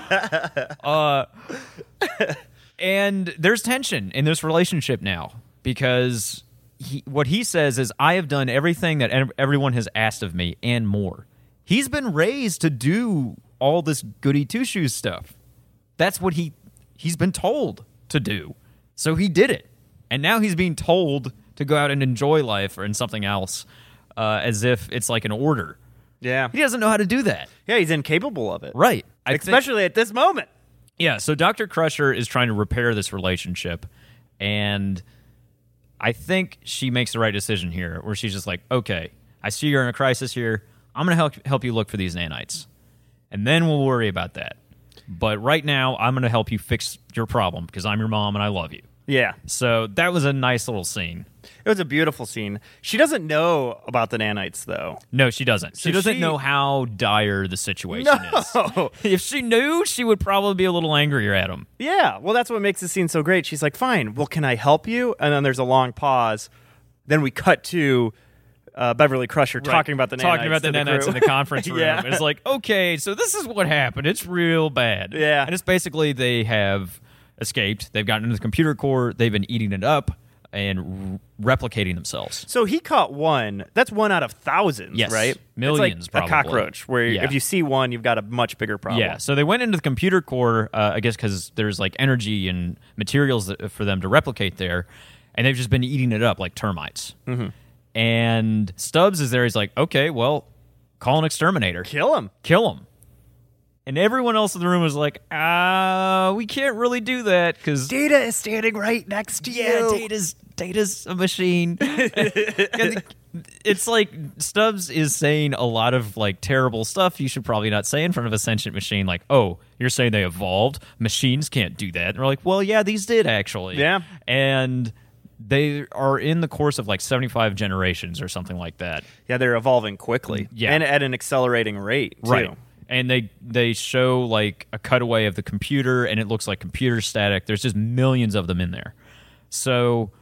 And there's tension in this relationship now because what he says is, I have done everything that everyone has asked of me and more. He's been raised to do all this goody two-shoes stuff. That's what he's been told to do. So he did it. And now he's being told to go out and enjoy life or in something else as if it's like an order. Yeah. He doesn't know how to do that. Yeah, he's incapable of it. Right. Especially at this moment. Yeah, so Dr. Crusher is trying to repair this relationship, and I think she makes the right decision here, where she's just like, okay, I see you're in a crisis here. I'm going to help you look for these nanites, and then we'll worry about that. But right now, I'm going to help you fix your problem because I'm your mom and I love you. Yeah. So that was a nice little scene. It was a beautiful scene. She doesn't know about the nanites, though. No, she doesn't. So She doesn't know how dire the situation is. No. If she knew, she would probably be a little angrier at him. Yeah. Well, that's what makes the scene so great. She's like, fine. Well, can I help you? And then there's a long pause. Then we cut to Beverly Crusher talking about the nanites. Talking about the nanites in the conference room. Yeah. It's like, okay, so this is what happened. It's real bad. Yeah. And it's basically they have escaped. They've gotten into the computer core. They've been eating it up and replicating themselves. So he caught one. That's one out of thousands, Yes. right? Millions, it's like probably. a cockroach, where Yeah. if you see one, you've got a much bigger problem. Yeah, so they went into the computer core, I guess because there's like energy and materials for them to replicate there, and they've just been eating it up like termites. Mm-hmm. And Stubbs is there. He's like, okay, well, call an exterminator. Kill him. Kill him. And everyone else in the room was like, we can't really do that because Data is standing right next to you. Data's a machine. It's like Stubbs is saying a lot of like terrible stuff you should probably not say in front of a sentient machine. Like, oh, you're saying they evolved? Machines can't do that. And we're like, well, yeah, these did actually. Yeah. And they are in the course of like 75 generations or something like that. Yeah, they're evolving quickly. Yeah. And at an accelerating rate, too. Right. And they show like a cutaway of the computer, and it looks like computer static. There's just millions of them in there. So,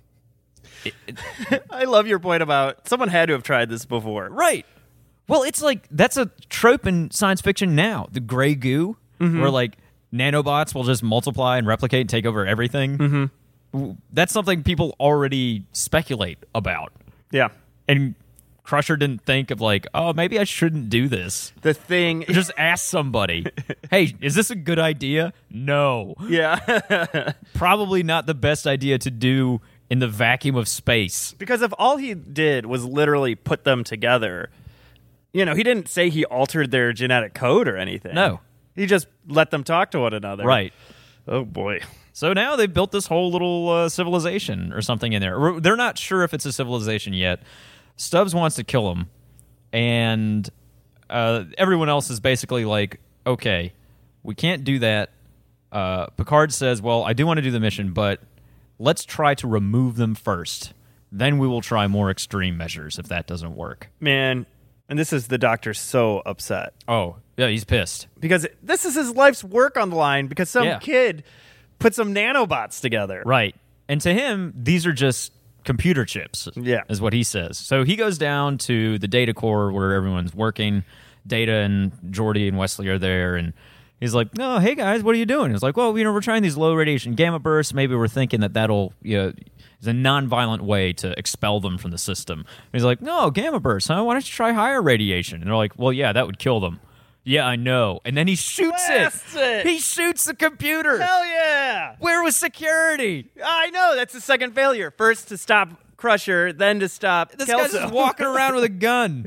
I love your point about someone had to have tried this before. right. Well, it's like that's a trope in science fiction now. The gray goo, where like nanobots will just multiply and replicate and take over everything. Mm-hmm. That's something people already speculate about. Yeah. And Crusher didn't think of like, oh, maybe I shouldn't do this. The thing... Just ask somebody, hey, is this a good idea? No. Yeah. Probably not the best idea to do in the vacuum of space. Because if all he did was literally put them together, he didn't say he altered their genetic code or anything. No. He just let them talk to one another. Right. Oh, boy. So now they've built this whole little civilization or something in there. They're not sure if it's a civilization yet. Stubbs wants to kill him, and everyone else is basically like, okay, we can't do that. Picard says, well, I do want to do the mission, but let's try to remove them first. Then we will try more extreme measures if that doesn't work. Man, and this is the Doctor so upset. Oh, yeah, he's pissed. Because this is his life's work on the line because some Yeah. kid put some nanobots together. Right. And to him, these are just computer chips, is what he says. So he goes down to the data core where everyone's working. Data and Geordi and Wesley are there, and he's like, "Oh, hey guys, what are you doing?" He's like, "Well, we're trying these low radiation gamma bursts. Maybe we're thinking that'll, is a non-violent way to expel them from the system." And he's like, "No, gamma bursts, huh? Why don't you try higher radiation?" And they're like, "Well, yeah, that would kill them." Yeah, I know. And then he shoots it. He shoots the computer. Hell yeah! Where was security? I know, that's the second failure. First to stop Crusher, then to stop This Kelso. guy's just walking around with a gun.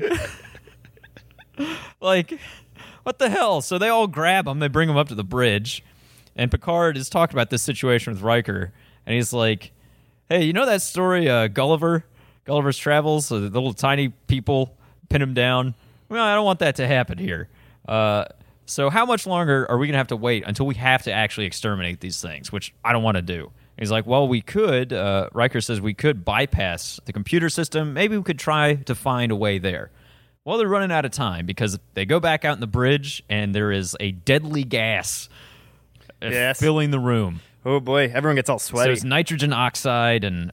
Like, what the hell? So they all grab him. They bring him up to the bridge. And Picard has talked about this situation with Riker. And he's like, hey, you know that story, Gulliver? Gulliver's Travels? So the little tiny people pin him down. Well, I don't want that to happen here. So how much longer are we going to have to wait until we have to actually exterminate these things, which I don't want to do? He's like, well, we could. Riker says we could bypass the computer system. Maybe we could try to find a way there. Well, they're running out of time because they go back out in the bridge and there is a deadly gas filling the room. Oh, boy. Everyone gets all So sweaty. it's nitrogen oxide and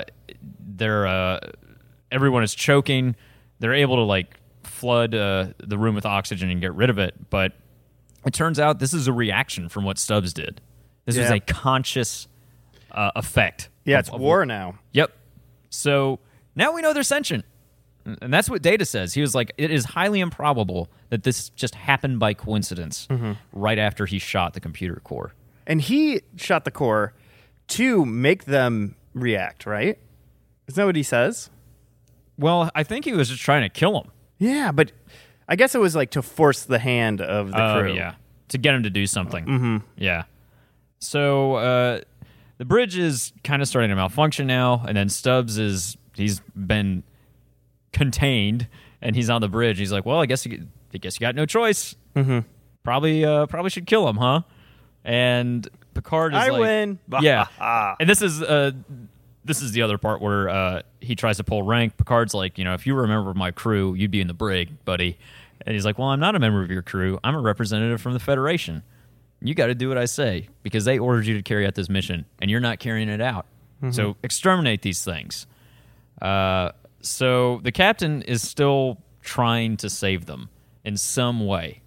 everyone is choking. They're able to flood the room with oxygen and get rid of it. But it turns out this is a reaction from what Stubbs did. This was a conscious effect. Yeah, it's war now. Yep. So now we know they're sentient. And that's what Data says. He was like, it is highly improbable that this just happened by coincidence right after he shot the computer core. And he shot the core to make them react, right? Isn't that what he says? Well, I think he was just trying to kill him. Yeah, but I guess it was to force the hand of the crew. Yeah. To get him to do something. Mm-hmm. Yeah. So the bridge is kind of starting to malfunction now, and then Stubbs he's been contained, and he's on the bridge. He's like, well, I guess you got no choice. Mm-hmm. Probably should kill him, huh? And Picard is I like, win. yeah. And this is the other part where he tries to pull rank. Picard's like, if you were a member of my crew, you'd be in the brig, buddy. And he's like, well, I'm not a member of your crew. I'm a representative from the Federation. You got to do what I say because they ordered you to carry out this mission, and you're not carrying it out. Mm-hmm. So exterminate these things. So the captain is still trying to save them in some way.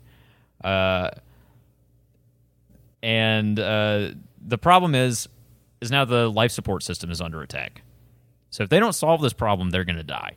And the problem is now the life support system is under attack. So if they don't solve this problem, they're going to die.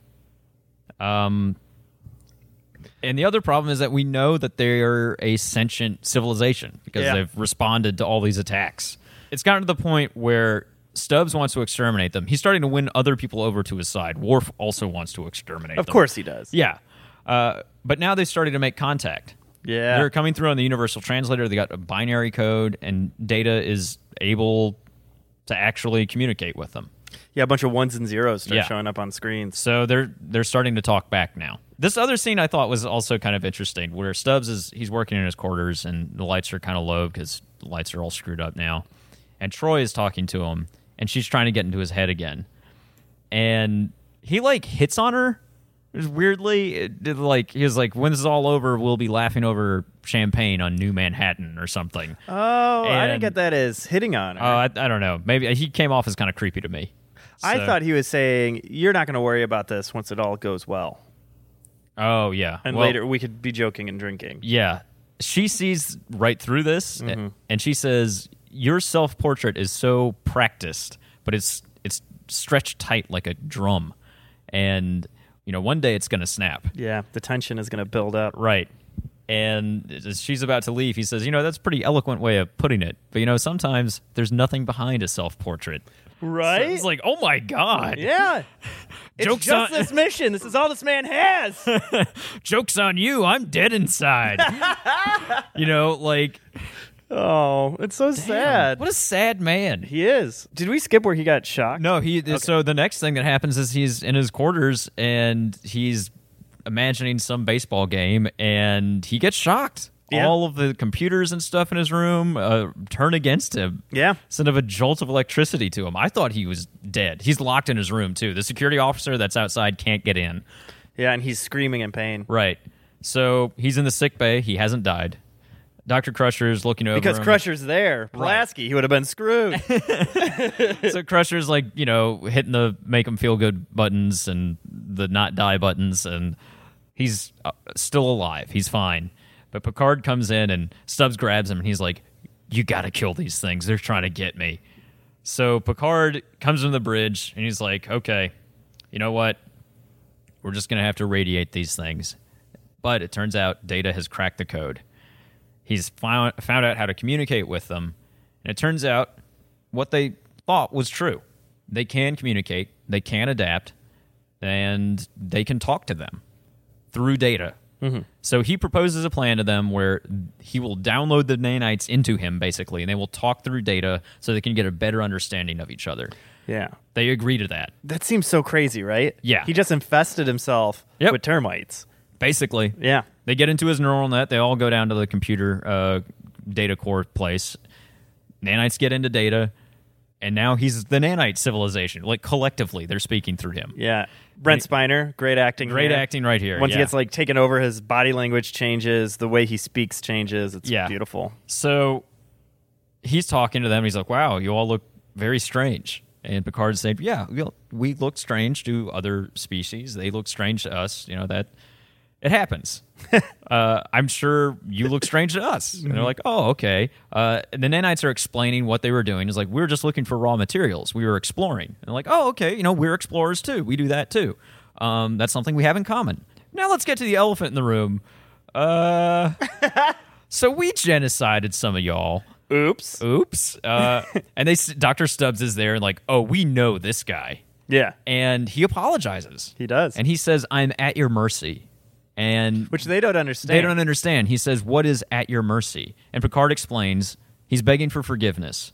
And the other problem is that we know that they're a sentient civilization because they've responded to all these attacks. It's gotten to the point where Stubbs wants to exterminate them. He's starting to win other people over to his side. Worf also wants to exterminate them. Of course he does. Yeah. But now they're starting to make contact. Yeah. They're coming through on the Universal Translator. They got a binary code, and Data is able to actually communicate with them. Yeah, a bunch of ones and zeros start showing up on screens. So they're starting to talk back now. This other scene I thought was also kind of interesting, where Stubbs he's working in his quarters, and the lights are kind of low because the lights are all screwed up now. And Troy is talking to him, and she's trying to get into his head again. And he, hits on her. Weirdly, he was like, when this is all over, we'll be laughing over champagne on New Manhattan or something. Oh, I didn't get that as hitting on her. Oh, I don't know. Maybe he came off as kind of creepy to me. So. I thought he was saying, you're not going to worry about this once it all goes well. Oh, yeah. And later we could be joking and drinking. Yeah. She sees right through this, and she says, your self-portrait is so practiced, but it's stretched tight like a drum. And, one day it's going to snap. Yeah, the tension is going to build up. Right. And as she's about to leave, he says, that's a pretty eloquent way of putting it. But, sometimes there's nothing behind a self-portrait. Right? So it's like, oh, my God. Yeah. It's just this mission. This is all this man has. Joke's on you. I'm dead inside. Oh, it's so sad. What a sad man. He is. Did we skip where he got shocked? No, So the next thing that happens is he's in his quarters and he's imagining some baseball game and he gets shocked. Yeah. All of the computers and stuff in his room turn against him. Yeah. Send of a jolt of electricity to him. I thought he was dead. He's locked in his room, too. The security officer that's outside can't get in. Yeah, and he's screaming in pain. Right. So he's in the sick bay. He hasn't died. Dr. Crusher's looking over because him. Crusher's there. Pulaski, he would have been screwed. So Crusher's hitting the make him feel good buttons and the not die buttons, and he's still alive. He's fine. But Picard comes in and Stubbs grabs him and he's like, you got to kill these things. They're trying to get me. So Picard comes in the bridge and he's like, okay, you know what? We're just going to have to radiate these things. But it turns out Data has cracked the code. He's found out how to communicate with them. And it turns out what they thought was true. They can communicate, they can adapt, and they can talk to them through Data. Mm-hmm. So he proposes a plan to them where he will download the nanites into him, basically, and they will talk through Data so they can get a better understanding of each other. Yeah. They agree to that. That seems so crazy, right? Yeah. He just infested himself with termites. Basically. Yeah. They get into his neural net. They all go down to the computer data core place. Nanites get into Data, and now he's the nanite civilization. Collectively, they're speaking through him. Yeah. Brent Spiner, great acting. Great acting right here. Once he gets taken over, his body language changes, the way he speaks changes. It's beautiful. So he's talking to them. He's like, wow, you all look very strange. And Picard said, yeah, we look strange to other species. They look strange to us. That it happens. I'm sure you look strange to us. And they're like, oh, okay. And the nanites are explaining what they were doing. It's like, we were just looking for raw materials. We were exploring. And they're like, oh, okay. We're explorers too. We do that too. That's something we have in common. Now let's get to the elephant in the room. So we genocided some of y'all. Oops. And Dr. Stubbs is there and oh, we know this guy. Yeah. And he apologizes. He does. And he says, I'm at your mercy. And which they don't understand. They don't understand. He says, what is at your mercy? And Picard explains he's begging for forgiveness.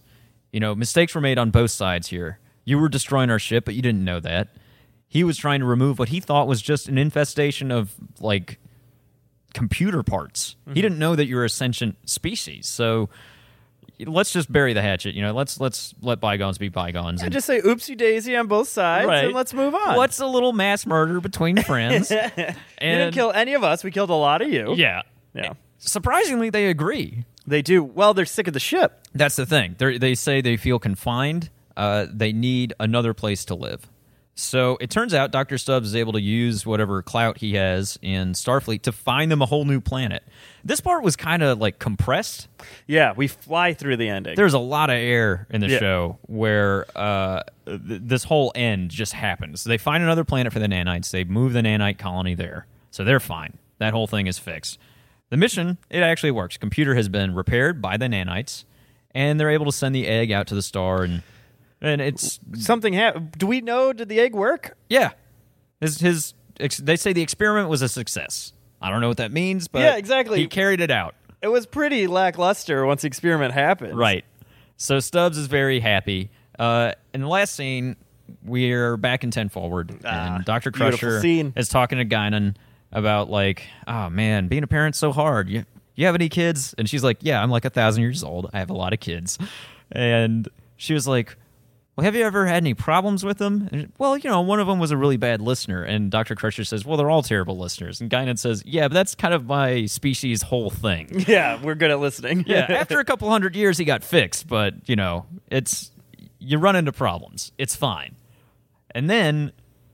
mistakes were made on both sides here. You were destroying our ship, but you didn't know that. He was trying to remove what he thought was just an infestation of, like, computer parts. Mm-hmm. He didn't know that you're a sentient species. So let's just bury the hatchet. Let's let bygones be bygones. And just say oopsie daisy on both sides, and let's move on. What's a little mass murder between friends? You didn't kill any of us. We killed a lot of you. Yeah. Surprisingly, they agree. They do. Well, they're sick of the ship. That's the thing. They say they feel confined. They need another place to live. So it turns out Dr. Stubbs is able to use whatever clout he has in Starfleet to find them a whole new planet. This part was kind of like compressed. Yeah, we fly through the ending. There's a lot of air in the show where this whole end just happens. They find another planet for the nanites. They move the nanite colony there. So they're fine. That whole thing is fixed. The mission, it actually works. Computer has been repaired by the nanites, and they're able to send the egg out to the star, and it's something happened. Do we know? Did the egg work? Yeah, they say the experiment was a success. I don't know what that means, but yeah, exactly. He carried it out. It was pretty lackluster once the experiment happened. Right. So Stubbs is very happy. In the last scene, we're back in 10 Forward, and Dr. Crusher is talking to Guinan about, like, oh man, being a parent's so hard. You have any kids? And she's like, yeah, I'm like 1,000 years old. I have a lot of kids. And she was like, well, have you ever had any problems with them? And, well, one of them was a really bad listener. And Dr. Crusher says, well, they're all terrible listeners. And Guinan says, yeah, but that's kind of my species' whole thing. Yeah, we're good at listening. Yeah, after a couple hundred years, he got fixed. But, you run into problems. It's fine. And then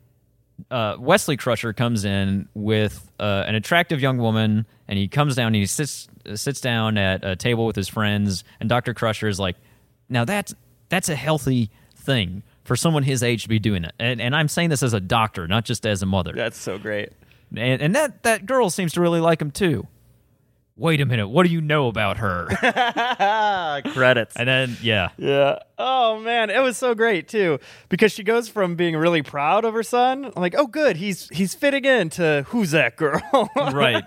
Wesley Crusher comes in with an attractive young woman, and he comes down and he sits down at a table with his friends, and Dr. Crusher is like, now that's a healthy thing for someone his age to be doing it. And I'm saying this as a doctor, not just as a mother. That's so great. And that girl seems to really like him too. Wait a minute, what do you know about her? Credits. And then, yeah. Oh, man, it was so great, too, because she goes from being really proud of her son, like, oh, good, he's fitting in, to who's that girl? Right.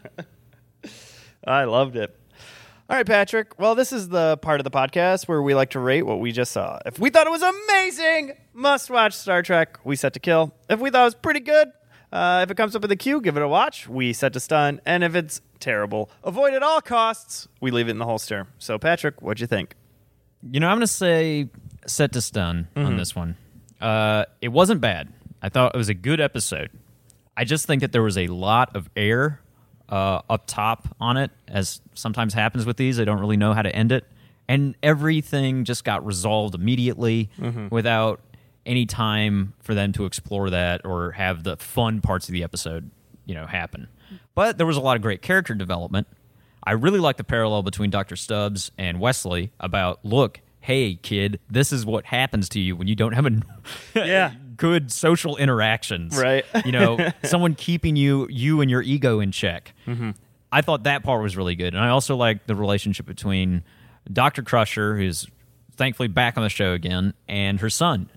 I loved it. All right, Patrick. Well, this is the part of the podcast where we like to rate what we just saw. If we thought it was amazing, must-watch Star Trek, we set to kill. If we thought it was pretty good, if it comes up in the queue, give it a watch, we set to stun. And if it's terrible, avoid at all costs, we leave it in the holster. So, Patrick, what'd you think? I'm going to say set to stun on this one. It wasn't bad. I thought it was a good episode. I just think that there was a lot of air up top on it, as sometimes happens with these. I don't really know how to end it. And everything just got resolved immediately without any time for them to explore that or have the fun parts of the episode, happen. But there was a lot of great character development. I really like the parallel between Dr. Stubbs and Wesley about, look, hey, kid, this is what happens to you when you don't have good social interactions. Right. Someone keeping you and your ego in check. Mm-hmm. I thought that part was really good. And I also like the relationship between Dr. Crusher, who's thankfully back on the show again, and her son.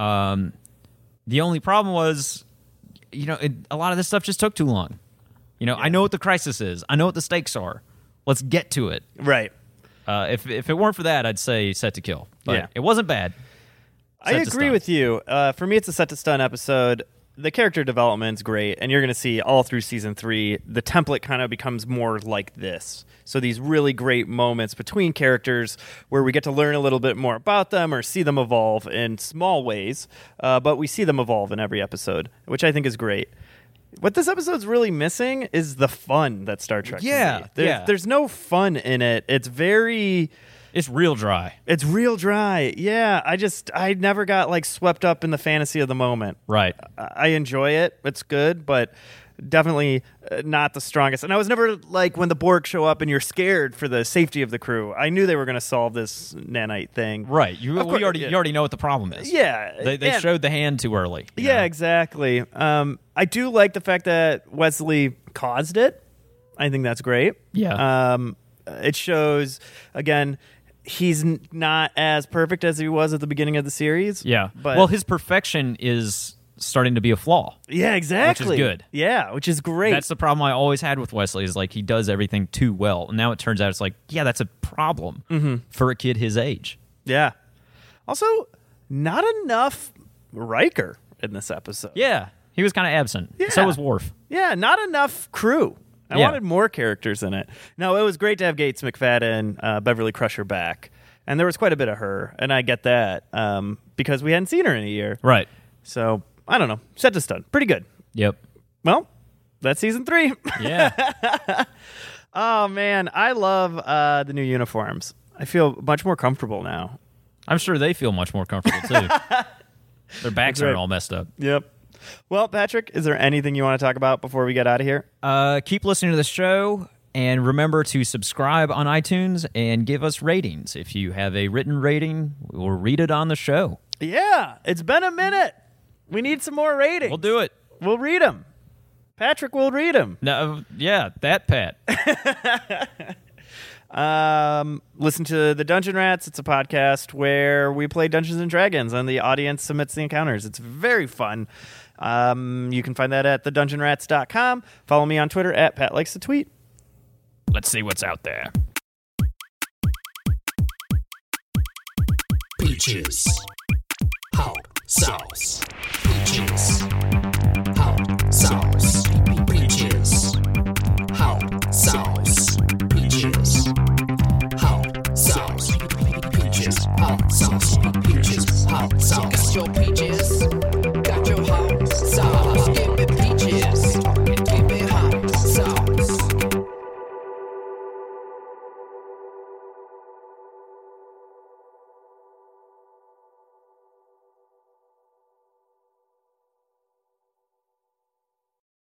The only problem was, a lot of this stuff just took too long. I know what the crisis is. I know what the stakes are. Let's get to it. Right. If it weren't for that, I'd say set to kill. But it wasn't bad. I agree with you. For me, it's a set to stun episode. The character development's great, and you're going to see all through season 3, the template kind of becomes more like this. So these really great moments between characters where we get to learn a little bit more about them or see them evolve in small ways, but we see them evolve in every episode, which I think is great. What this episode's really missing is the fun that Star Trek can be. There's no fun in it. It's real dry. It's real dry. Yeah, I never got swept up in the fantasy of the moment. Right. I enjoy it. It's good, but definitely not the strongest. And I was never when the Borg show up and you're scared for the safety of the crew. I knew they were going to solve this nanite thing. Right. You already know what the problem is. Yeah. They showed the hand too early. Yeah, exactly. I do like the fact that Wesley caused it. I think that's great. Yeah. It shows, again, he's not as perfect as he was at the beginning of the series. Yeah. But his perfection is starting to be a flaw. Yeah, exactly. Which is good. Yeah, which is great. That's the problem I always had with Wesley is he does everything too well. And now it turns out it's that's a problem for a kid his age. Yeah. Also, not enough Riker in this episode. Yeah, he was kind of absent. Yeah. So was Worf. Yeah, not enough crew. I wanted more characters in it. No, it was great to have Gates McFadden, Beverly Crusher back. And there was quite a bit of her. And I get that because we hadn't seen her in a year. Right. So, I don't know. Set to stun. Pretty good. Yep. Well, that's season 3. Yeah. Oh, man. I love the new uniforms. I feel much more comfortable now. I'm sure they feel much more comfortable, too. Their backs right. aren't all messed up. Yep. Well, Patrick, is there anything you want to talk about before we get out of here? Keep listening to the show, and remember to subscribe on iTunes and give us ratings. If you have a written rating, we'll read it on the show. Yeah, it's been a minute. We need some more ratings. We'll do it. We'll read them. Patrick will read them. No, yeah, that Pat. Listen to The Dungeon Rats. It's a podcast where we play Dungeons and Dragons and the audience submits the encounters. It's very fun. You can find that at thedungeonrats.com. Follow me on Twitter at Pat Likes to Tweet. Let's see what's out there. Peaches. Hot sauce. Peaches.